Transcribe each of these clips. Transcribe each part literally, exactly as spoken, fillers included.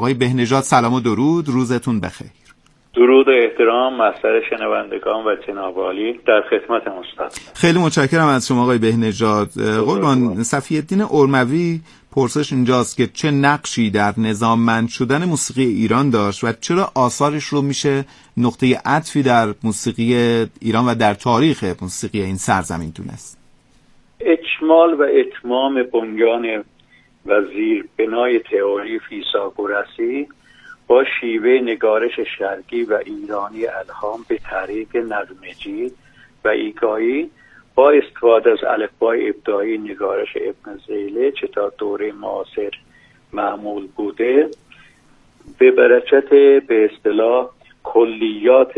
آقای بهنژاد سلام و درود، روزتون بخیر. درود و احترام محضر شنوندگان و جناب عالی، در خدمت استاد. خیلی متشکرم از شما آقای بهنژاد. قربان، صفی الدین ارموی پرسش اینجاست که چه نقشی در نظاممند شدن موسیقی ایران داشت و چرا آثارش رو میشه نقطه عطفی در موسیقی ایران و در تاریخ موسیقی این سرزمین دونست؟ اکمال و اتمام بنیان و زیربنای تئوری فیثاغورسی با شیوه نگارش شرقی و ایرانی الهام به طریق نغمه‌جی و ایگایی با استفاده از الفبای ابداعی نگارش ابن زیله چه تا دوره معاصر معمول بوده، به برکت به اصطلاح کلیات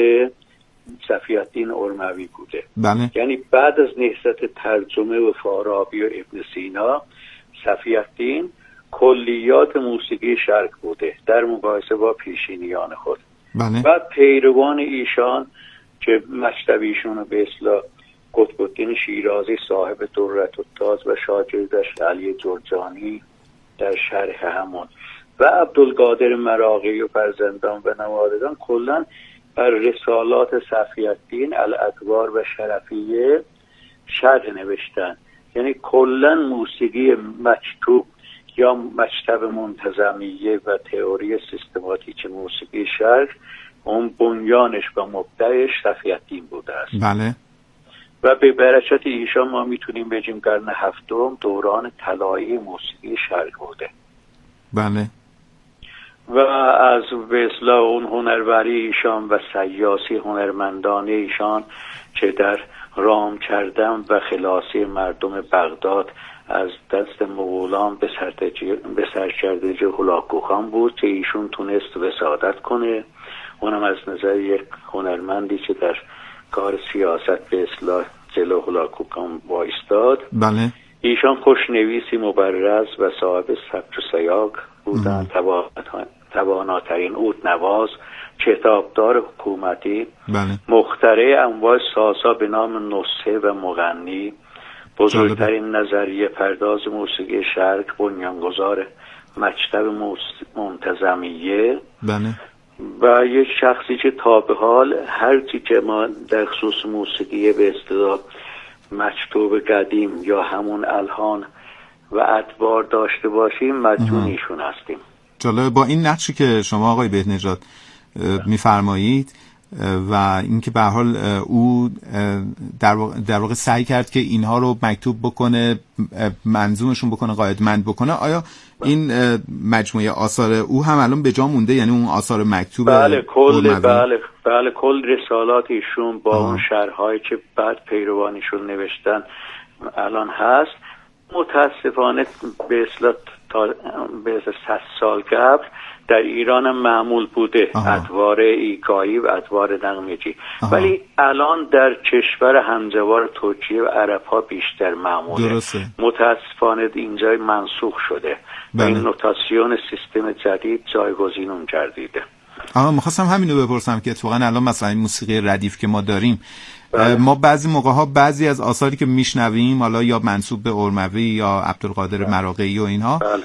صفی الدین ارموی بوده. بله. یعنی بعد از نهضت ترجمه و فارابی و ابن سینا، صفی الدین کلیات موسیقی شرق بوده در مقایسه با پیشینیان خود. بله. بعد پیروان ایشان که مشتبیشون رو به اصطلاح قطب الدین شیرازی صاحب درة التاج و شاگردش علی جرجانی در شرح همون و عبدالقادر مراغی و فرزندان و نوادگان کلا بر رسالات صفی الدین الادوار و شرفیه شرح نوشتن. یعنی کلا موسیقی مکتوب یا مکتب منتظمیه و تئوری سیستماتیک موسیقی شرق اون بنیانش و مبدأش صفی الدین بوده است. بله. و به برکت ایشان ما میتونیم بگیم قرن هفتم دوران طلایی موسیقی شرق بوده. بله. و از به اصطلاح اون هنروری ایشان و سیاسی هنرمندان ایشان که در رام کردن و خلاصی مردم بغداد از دست مغولان به به سرکردگی هولاکو خان بود که ایشون تونست وسادت کنه، اونم از نظر یک هنرمندی که در کار سیاست به اصلاح جلو هولاکو خان وایستاد. بله. ایشان خوشنویسی مبرز و صاحب سبک و سیاق بودن، تواناترین عود نواز، کتابدار حکومتی، بله. مخترع انواع سازها به نام نصحه و مغنی، بزرگترین نظریه پرداز موسیقی شرق، بنیانگذار مکتب منتظمیه. بله. و یک شخصی که تا به حال هر چی که ما در خصوص موسیقی به اصطلاح مکتوب قدیم یا همون الحان و ادوار داشته باشیم مدیون ایشون هستیم. جالب. با این نقشی که شما آقای بهنژاد میفرمایید و اینکه به هر حال او در واقع, در واقع سعی کرد که اینها رو مکتوب بکنه، منظومشون بکنه، قاعدمند بکنه، آیا این مجموعه آثار او هم الان به جا مونده؟ یعنی اون آثار مکتوب؟ بله کل بله بله کل رسالات ایشون با آه. اون شرح‌هایی که بعد پیروانیشون نوشتن الان هست. متاسفانه به اصطلاح تا به صد سال قبل در ایران هم معمول بوده ادوار ایکایی و ادوار نغمه‌جی، ولی الان در کشور همجوار ترکیه و عرب ها بیشتر معموله. درسته. متاسفانه اینجا منسوخ شده. بله. و این نوتاسیون سیستم جدید جایگزین اون گردیده. آها، می‌خواستم همینو بپرسم که اتفاقا الان مثلا این موسیقی ردیف که ما داریم، بله. ما بعضی موقع‌ها بعضی از آثاری که میشنویم حالا یا منسوب به ارموی یا عبدالقادر بله. مراغی و اینها بله.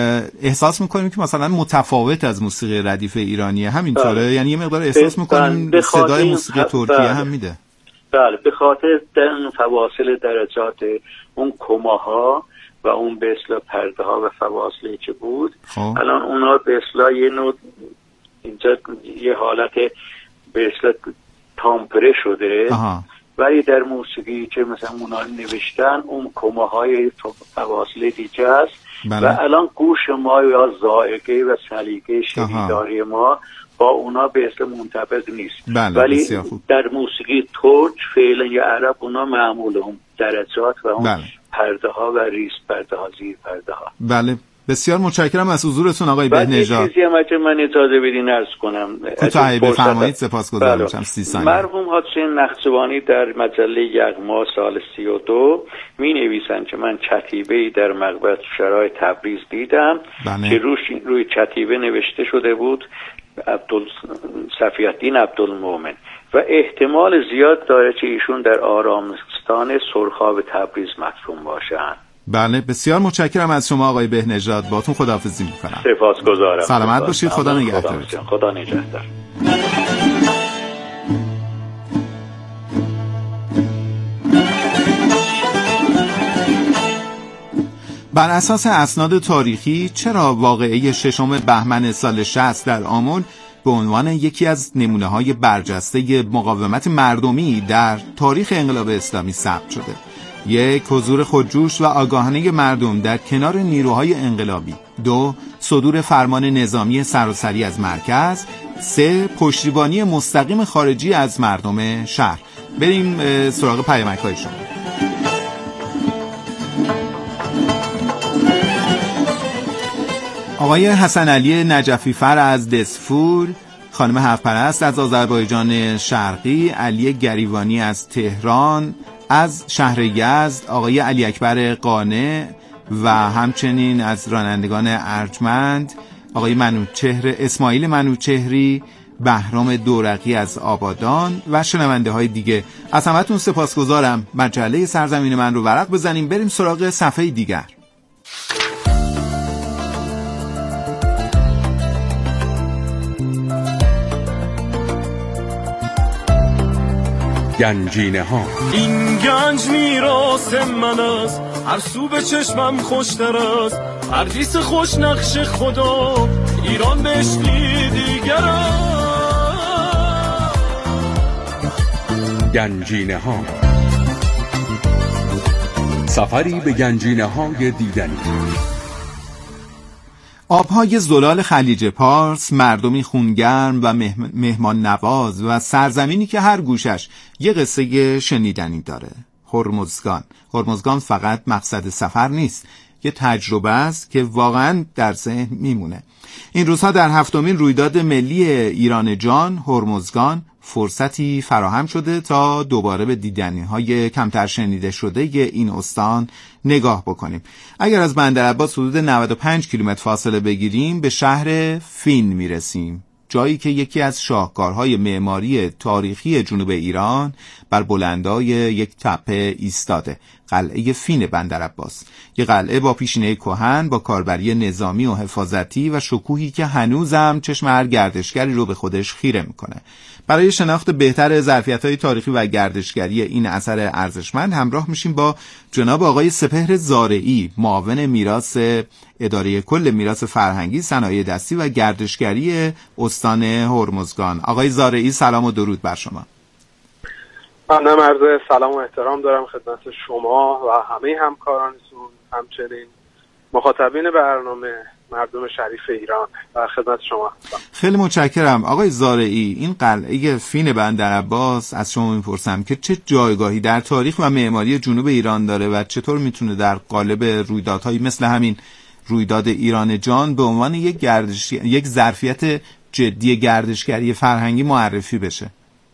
احساس میکنیم که مثلا متفاوت از موسیقی ردیف ایرانیه. همینطوره؟ بله. یعنی یه مقدار احساس میکنیم صدای موسیقی ترکیه بله. هم میده. بله، به خاطر در فواصل درجات اون کماها و اون به اصطلاح پرده ها و فواصلی که بود خواه. الان اونا به اصطلاح یه نوع اینجا یه حالت به اصطلاح تامپره شده. آها. ولی در موسیقی که مثلا اونا نوشتن اون کماهای فواصل دیگه است. بله. و الان گوش ما یا ذائقه و سلیقه شنیداری ما با اونا به اصطلاح منطبق نیست. بله. ولی در موسیقی ترک فعلا یا عرب اونا معمول اون درجات و اون بله. پرده ها و ریز پرده ها، زیر پرده ها. بله. بسیار متشکرم از حضورتون آقای بهنژاد. چیزی هم اگه من اجازه بدین عرض کنم. کوتاه بفرمایید. سپاسگزارم. چند سی ثانیه. مرحوم حسین نقشبانی در مجله یغما سال سی و دو می نویسند که من کتیبه‌ای در مقبره شورای تبریز دیدم بله. که روش روی کتیبه نوشته شده بود عبدال صفی الدین عبدالمؤمن و احتمال زیاد داره که ایشون در آرامستان سرخاب تبریز مدفون باشند. بله بسیار متشکرم از شما آقای بهنژاد، باتون خداحافظی میکنم. سپاسگزارم. سلامت باشید. خدا نگهدارتون. خدا نگهدار. بر اساس اسناد تاریخی چرا واقعه ششم بهمن سال شصت در آمل به عنوان یکی از نمونه‌های برجسته مقاومت مردمی در تاریخ انقلاب اسلامی ثبت شده؟ یک، حضور خودجوش و آگاهانه مردم در کنار نیروهای انقلابی. دو، صدور فرمان نظامی سراسری از مرکز. سه، پشتیبانی مستقیم خارجی از مردم شهر. بریم سراغ پیامک‌های شما. آقای حسن علی نجفی فر از دسفور، خانم هفپرست از آذربایجان شرقی، علی گریوانی از تهران، از شهر یزد آقای علی اکبر قانع و همچنین از رانندگان ارجمند آقای منوچهر اسماعیل منوچهری، بهرام دورقی از آبادان و شنونده های دیگه. از همتون سپاسگزارم. مجله سرزمین من رو ورق بزنیم، بریم سراغ صفحه دیگر. گنجینه ها. این گنج میراث من است، هر سو به چشمم خوشتر است، پردیس خوش نقش خدا، ایران بهشتی دیگر است. گنجینه ها، سفری به گنجینه های دیدنی. آبهای زلال خلیج پارس، مردمی خونگرم و مهمان نواز و سرزمینی که هر گوشش یه قصه شنیدنی داره. هرمزگان. هرمزگان فقط مقصد سفر نیست، یه تجربه است که واقعا در ذهن میمونه. این روزها در هفتمین رویداد ملی ایران جان، هرمزگان، فرصتی فراهم شده تا دوباره به دیدنی‌های کمتر شنیده شده این استان نگاه بکنیم. اگر از بندرعباس حدود نود و پنج کیلومتر فاصله بگیریم به شهر فین میرسیم، جایی که یکی از شاهکارهای معماری تاریخی جنوب ایران بر بلندای یک تپه ایستاده، قلعه فین بندرعباس. یک قلعه با پیشینه کهن، با کاربری نظامی و حفاظتی و شکوهی که هنوزم چشم هر گردشگری رو به خودش خیره میکنه. برای شناخت بهتر ظرفیت‌های تاریخی و گردشگری این اثر ارزشمند همراه میشیم با جناب آقای سپهر زارعی، معاون میراث اداره کل میراث فرهنگی، صنایع دستی و گردشگری استان هرمزگان. آقای زارعی سلام و درود بر شما. منم عرض سلام و احترام دارم خدمت شما و همه همکارانتون، همچنین مخاطبین برنامه مردم شریف ایران و خدمت شما. خیلی متشکرم آقای زارعی. این قلعه فین بندرعباس از شما میپرسم که چه جایگاهی در تاریخ و معماری جنوب ایران داره و چطور میتونه در قالب رویدادهایی مثل همین رویداد ایران جان به عنوان یک گردش یک ظرفیت جدی گردشگری فرهنگی معرفی بشه؟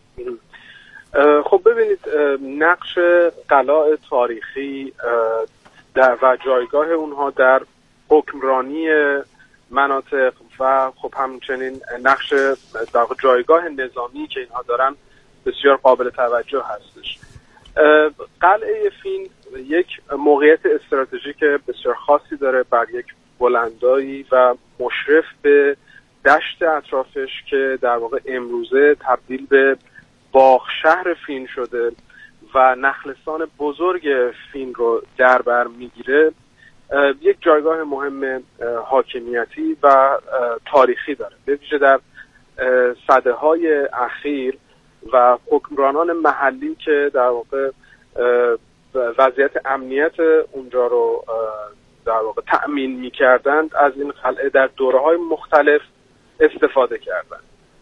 خب ببینید، نقش قلعه تاریخی در و جایگاه اونها در حکمرانی مناطق و خب همچنین نقش در جایگاه نظامی که اینها دارن بسیار قابل توجه هستش. قلعه فین یک موقعیت استراتژیک بسیار خاصی داره بر یک بلندایی و مشرف به دشت اطرافش که در واقع امروزه تبدیل به باغ شهر فین شده و نخلستان بزرگ فین رو در بر میگیره. یک جایگاه مهم حاکمیتی و تاریخی داره، به ویژه در سده‌های اخیر و حکمرانان محلی که در واقع وضعیت امنیت اونجا رو در واقع تأمین می‌کردند از این قلعه در دوره‌های مختلف استفاده کردند.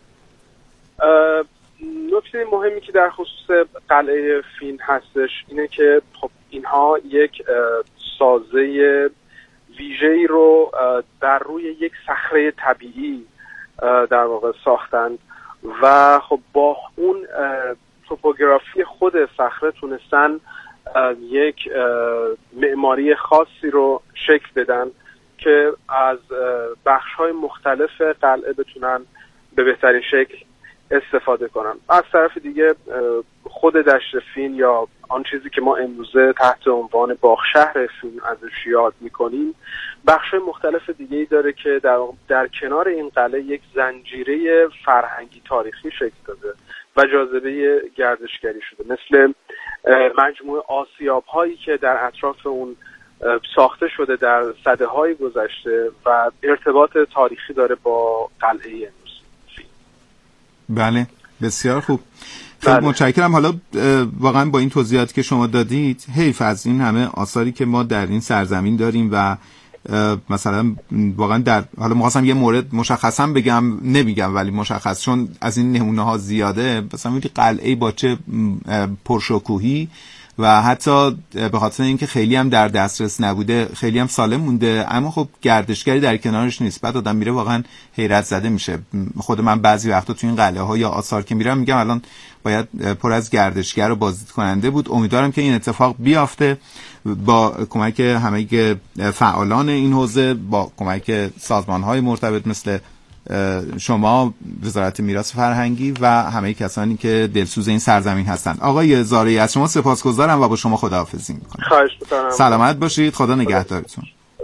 نکته مهمی که در خصوص قلعه فین هستش اینه که خب اینها یک سازه ویژه‌ای رو در روی یک صخره طبیعی در واقع ساختند و خب با اون توپوگرافی خود صخره تونستن یک معماری خاصی رو شکل بدن که از بخش‌های مختلف قلعه بتونن به بهترین شکل استفاده کنن. از طرف دیگه خود دشت فین یا آن چیزی که ما امروزه تحت عنوان باغ شهر فین ازش یاد میکنیم بخش مختلف دیگه‌ای داره که در, در کنار این قلعه یک زنجیره فرهنگی تاریخی شکل داده و جاذبه گردشگری شده، مثل مجموعه آسیاب‌هایی که در اطراف اون ساخته شده در سده‌های گذشته و ارتباط تاریخی داره با قلعه امروز. بله بسیار خوب، خیلی بله. متشکرم. حالا واقعا با این توضیحاتی که شما دادید حیف از این همه آثاری که ما در این سرزمین داریم و مثلا واقعا در حالا می‌خواستم یه مورد مشخصا بگم نمیگم ولی مشخص چون از این نمونه ها زیاده، مثلا میگی قلعه با چه پرشکوهی و حتی به خاطر اینکه خیلی هم در دسترس نبوده خیلی هم سالم مونده، اما خب گردشگری در کنارش نیست. بعد آدم میره واقعا حیرت زده میشه. خود من بعضی وقتا تو این قلعه ها یا آثار که میرم میگم الان باید پر از گردشگر و بازدید کننده بود. امیدوارم که این اتفاق بیافته با کمک همه فعالان این حوزه، با کمک سازمان‌های مرتبط مثل شما، وزارت میراث فرهنگی و همه کسانی که دلسوز این سرزمین هستند. آقای زارعی از شما سپاسگزارم و با شما خداحافظی میکنم. خواهش می‌کنم. سلامت باشید، خدا نگهدارتون.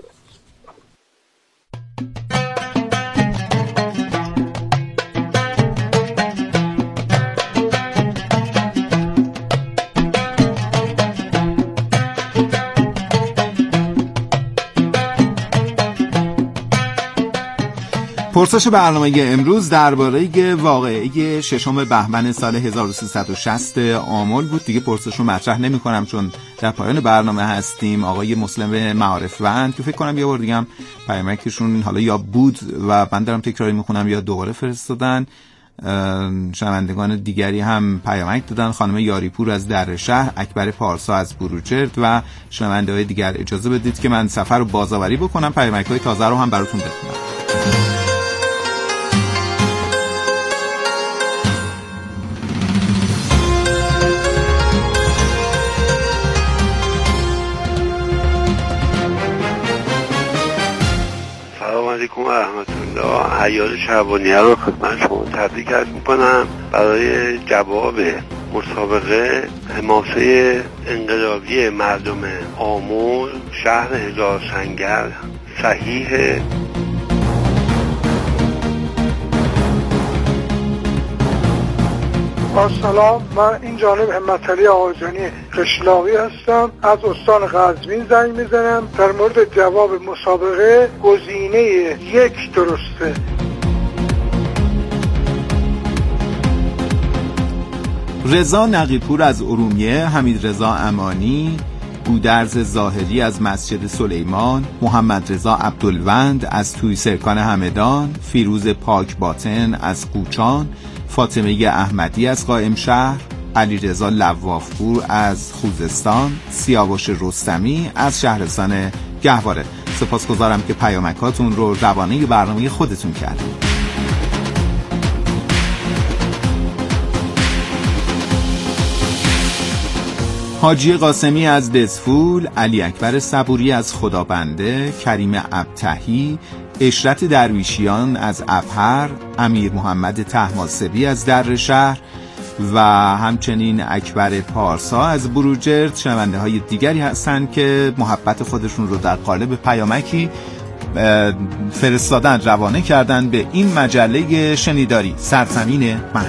پرسش برنامه امروز درباره واقعه ششم بهمن سال هزار و سیصد و شصت آمل بود. دیگه پرسش رو مطرح نمی کنم چون در پایان برنامه هستیم. آقای مسلم معارف‌وند که فکر کنم یه بار دیگه هم پیامکشون حالا یا بود و من دارم تکراری میکنم یا دوباره فرستادن. شنوندگان دیگری هم پیامک دادن، خانم یاریپور از در شهر، اکبر پارسا از بروجرد و شنونده های دیگر. اجازه بدید که من سفر رو بازآوری بکنم، پیامک های تازه رو هم براتون بخونم. علیکم و رحمت الله. عیاد شعبانیه رو خدمت شما تبریک عرض میکنم برای جواب مسابقه حماسه انقلابی مردم آمل شهر هزار سنگر. صحیح. سلام، من این جانب همتعلی آقاجانی قشلاقی هستم، از استان قزوین زنگ میزنم. در مورد جواب مسابقه گزینه یک درسته. رضا نقیپور از ارومیه، حمید رضا امانی، گودرز ظاهری از مسجد سلیمان، محمد رضا عبدالوند از توی سرکان همدان، فیروز پاک باطن از قوچان، فاطمه احمدی از قائم شهر، علی رضا لوافپور از خوزستان، سیاوش رستمی از شهرستان گهواره. سپاسگزارم که پیامکاتون رو روانه برنامه خودتون کردید. حاجی قاسمی از دزفول، علی اکبر صبوری از خدابنده، کریم ابتهی، اشرت درویشیان از ابهر، امیر محمد طهماسبی از در شهر و همچنین اکبر پارسا از بروجرد. شنونده های دیگری هستند که محبت خودشون رو در قالب پیامکی فرستادن، روانه کردن به این مجله شنیداری سرزمین من.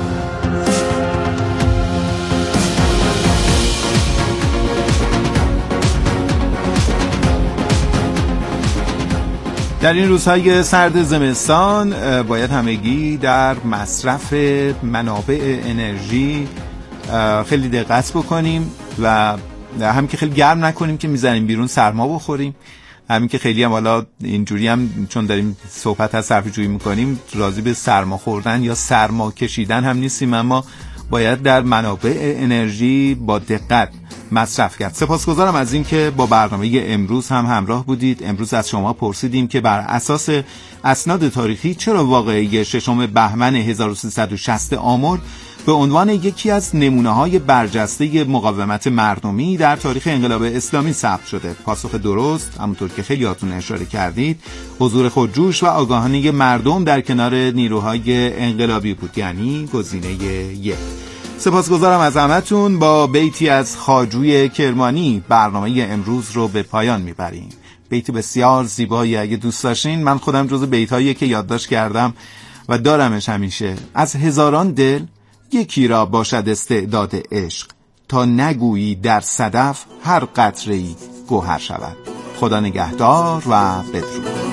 در این روزهای سرد زمستان باید همگی در مصرف منابع انرژی خیلی دقت بکنیم و هم که خیلی گرم نکنیم که میزنیم بیرون سرما بخوریم، همین که خیلی هم حالا اینجوری هم چون داریم صحبت از صرفه‌جویی میکنیم راضی به سرما خوردن یا سرما کشیدن هم نیستیم، اما باید در منابع انرژی با دقت مصرف کرد. سپاسگزارم از این که با برنامه امروز هم همراه بودید. امروز از شما پرسیدیم که بر اساس اسناد تاریخی چرا واقعه ششم بهمن هزار و سیصد و شصت آمل به عنوان یکی از نمونه‌های برجسته مقاومت مردمی در تاریخ انقلاب اسلامی ثبت شده. پاسخ درست همونطور که خیلیاتون اشاره کردید حضور خودجوش و آگاهانه مردم در کنار نیروهای انقلابی بود، یعنی گزینه یک. سپاسگزارم از همتون. با بیتی از خواجوی کرمانی برنامه امروز رو به پایان میبریم. بیت بسیار زیبایی، اگه دوست داشتین من خودم جز بیتایی که یادداشت کردم و دارمش همیشه. از هزاران دل یکی را باشد استعداد عشق، تا نگویی در صدف هر قطره‌ای گوهر شود. خدا نگهدار و بدرود.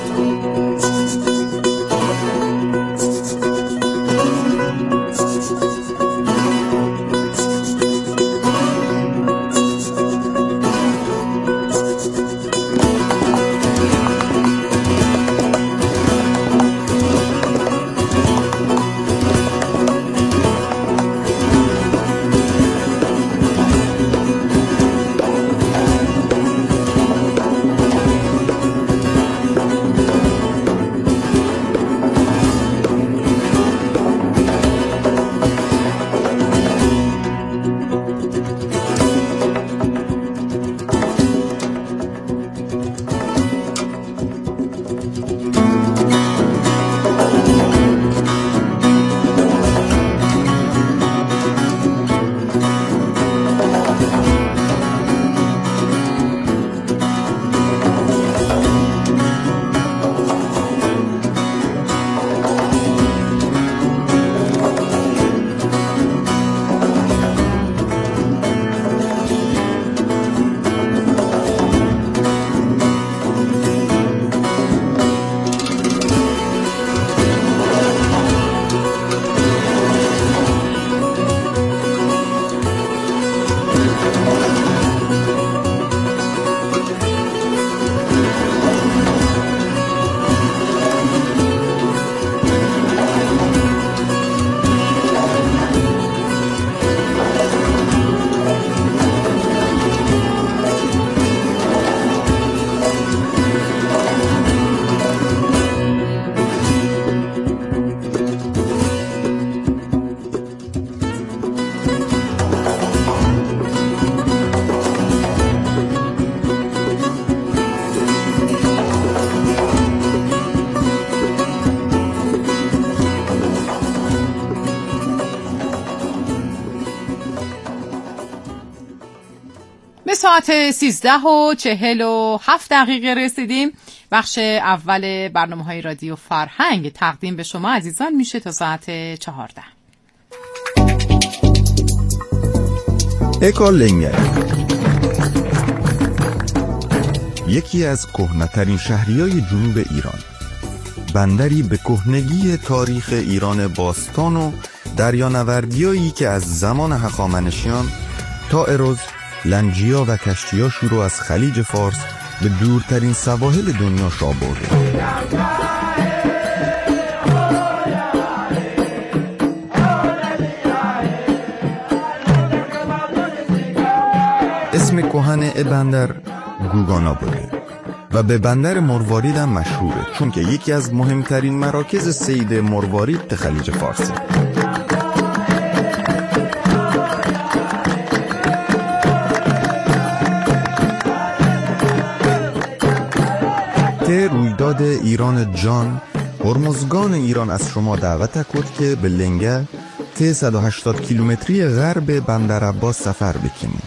ساعت سیزده و چهل و هفت دقیقه رسیدیم. بخش اول برنامه‌های رادیو فرهنگ تقدیم به شما عزیزان میشه تا ساعت چهارده. اکالنگر یکی از کهنه‌ترین شهریای جنوب ایران، بندری به کهنگی تاریخ ایران باستان و دریانوردیایی که از زمان هخامنشیان تا اروز، لنجیا و کشتی‌ها شروع از خلیج فارس به دورترین سواحل دنیا شا برده. اسم کهن بندر گوگانا بوده و به بندر مروارید هم مشهوره، چون که یکی از مهمترین مراکز صید مروارید خلیج فارسه. رویداد ایران جان هرمزگان ایران از شما دعوت کرد که به لنگه ته صد و هشتاد کیلومتری غرب بندر عباس سفر بکنیم.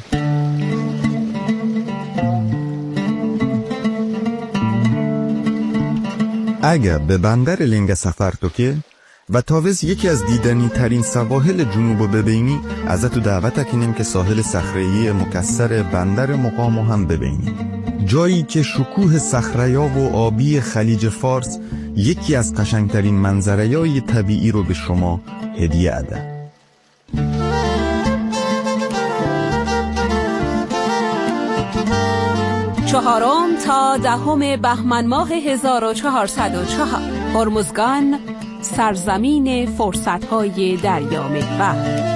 اگه به بندر لنگه سفر تو که و تاوز یکی از دیدنی ترین سواحل جنوب ببینی، ازتو دعوت کنیم که ساحل صخره‌ای مکسر بندر مقامو هم ببینی، جایی که شکوه صخره‌یاب و آبی خلیج فارس یکی از قشنگترین منظره‌های طبیعی رو به شما هدیه اده. چهارم تا دهم بهمن ماه هزار و چهارصد و چهار، هرمزگان، سرزمین فرصت‌های دریامحور.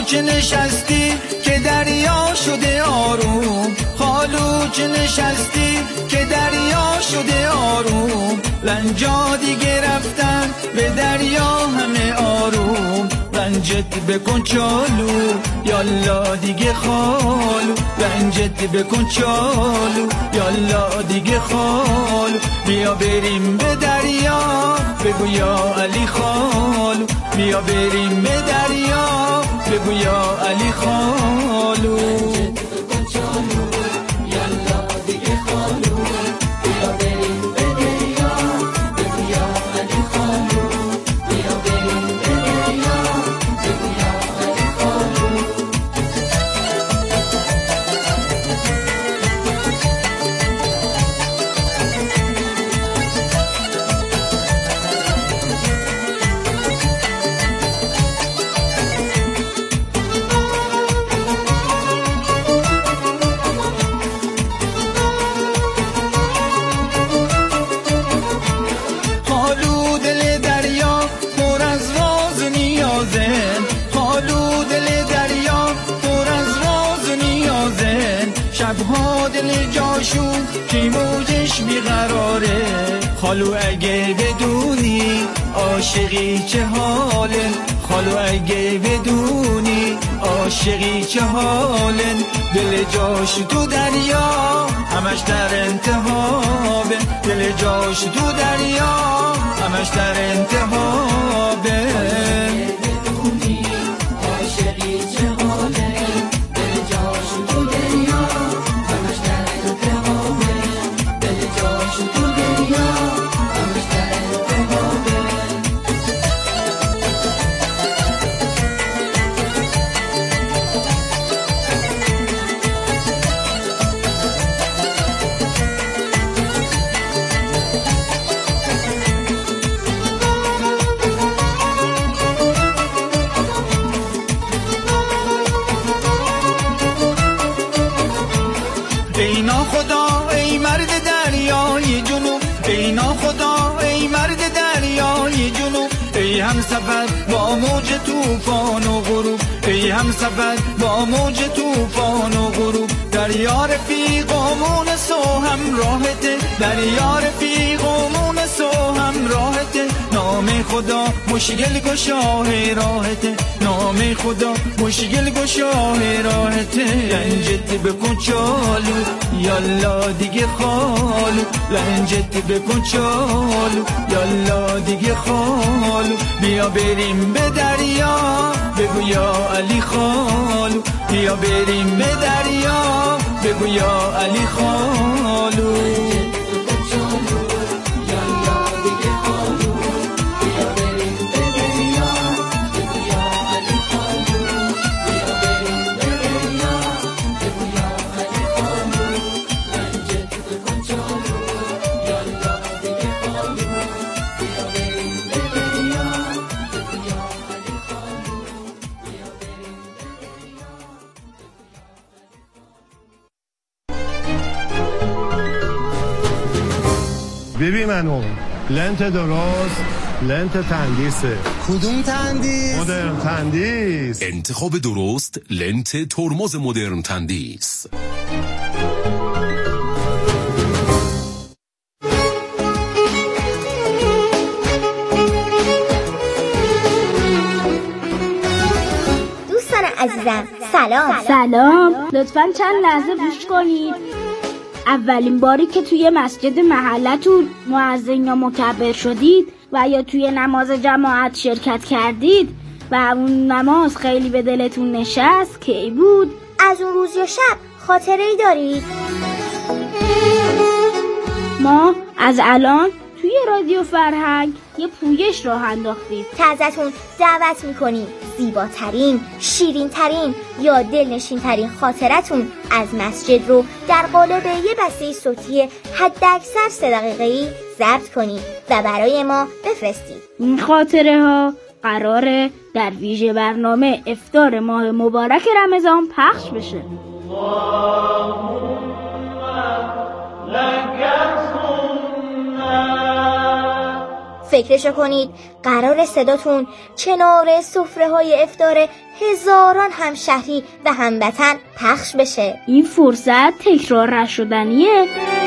که نشستی که دریا شده آروم، خالو که نشستی که دریا شده آروم، رنجا دیگه رفتن به دریا همه آروم، رنجت بکن چالو یالا دیگه خالو، رنجت بکن چالو یالا دیگه خالو، بیا بریم به دریا بگو یا علی خالو، بیا بریم به دریا بگو یا علی خالو. شبها دل جاشون که موجش بیقراره، خالو اگه بدونی عاشقی چه حاله، خالو اگه بدونی عاشقی چه حاله، دل جاش تو دریا همش در انتحابه، دل جاش تو دریا همش در انتحابه. ای ناخدا ای مرد دریای جنوب، ای ناخدا ای مرد دریای جنوب، ای هم سفر با موج طوفان و غروب، ای هم سفر با موج طوفان و غروب، دریا رفیقمون سو هم راحته، دریا رفیقمون سو هم راحته، نام خدا مشکل گشاه راحته، نام خدا مشکل گشاه راحته، رنجت بکن چالو یالا دیگه خالو، رنجت بکن چالو یالا دیگه خالو، بیا بریم به دریا بگو یا علی خالو، بیا بریم به دریا بگو یا علی خالو. ببین منو لنت درست لنت تندیسه. کدوم تندیس؟ مدرن تندیس. انتخاب درست لنت ترمز مدرن تندیس. دوستان عزیزم سلام. سلام، لطفاً چند لحظه گوش کنید. اولین باری که توی مسجد محلتون مؤذن یا مکبر شدید و یا توی نماز جماعت شرکت کردید و اون نماز خیلی به دلتون نشست کی بود؟ از اون روز یا شب خاطره‌ای دارید؟ ما از الان توی رادیو فرهنگ یه پویش راه انداختیم که ازتون دعوت میکنیم زیباترین، شیرینترین یا دلنشینترین خاطرتون از مسجد رو در قالب یه بسته صوتی حداکثر سه دقیقه‌ای ضبط کنید و برای ما بفرستید. این خاطره ها قراره در ویژه برنامه افطار ماه مبارک رمضان پخش بشه. فکرشو کنید، قرار صداتون کنار سفره های افطار هزاران همشهری و هموطن پخش بشه. این فرصت تکرار نشدنیه.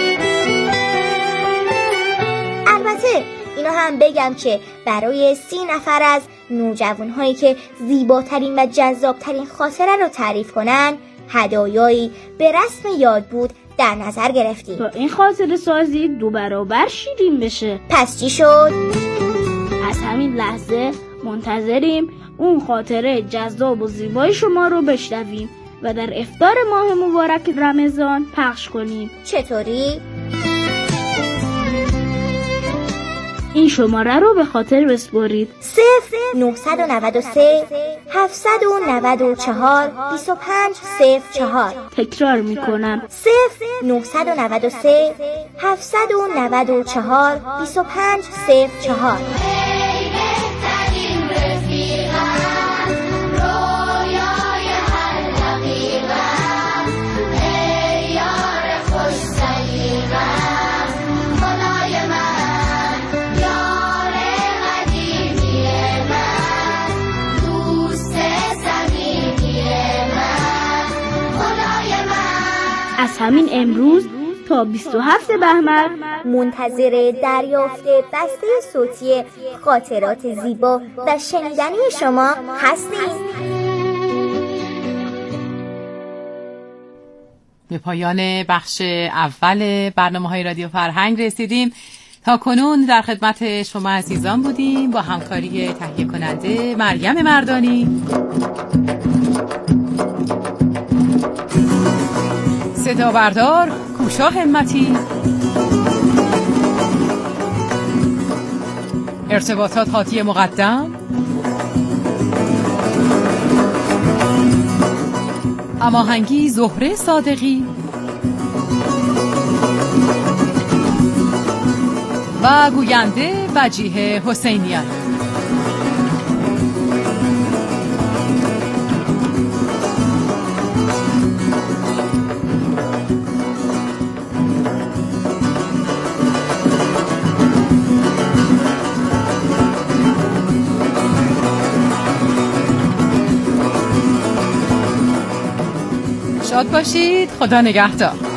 البته اینو هم بگم که برای سی نفر از نوجوانهایی که زیباترین و جذابترین خاطره رو تعریف کنن هدایایی به رسم یاد بود در نظر گرفتیم تا این خاطره سازی دو برابر شیرین بشه. پس چی شد؟ از همین لحظه منتظریم اون خاطره جذاب و زیبای شما رو بشنویم و در افطار ماه مبارک رمضان پخش کنیم. چطوری؟ این شماره رو به خاطر بسپارید: صفر نهصد و نود و سه هفتصد و نود و چهار بیست و پنج صفر چهار. تکرار میکنم: صفر نهصد و نود و سه هفتصد و نود و چهار بیست و پنج صفر چهار. از همین امروز تا بیست و هفتم بهمن منتظر دریافت بسته صوتی خاطرات زیبا و شنیدنی شما هستیم. به پایان بخش اول برنامه‌های رادیو فرهنگ رسیدیم. تا کنون در خدمت شما عزیزان بودیم با همکاری تهیه کننده مریم مردانی، صدا بردار کوشا همتی، ارتباطات هادی مقدم، هماهنگی زهره صادقی و گوینده وجیه حسینیان. شاد باشید. خدا نگهدار.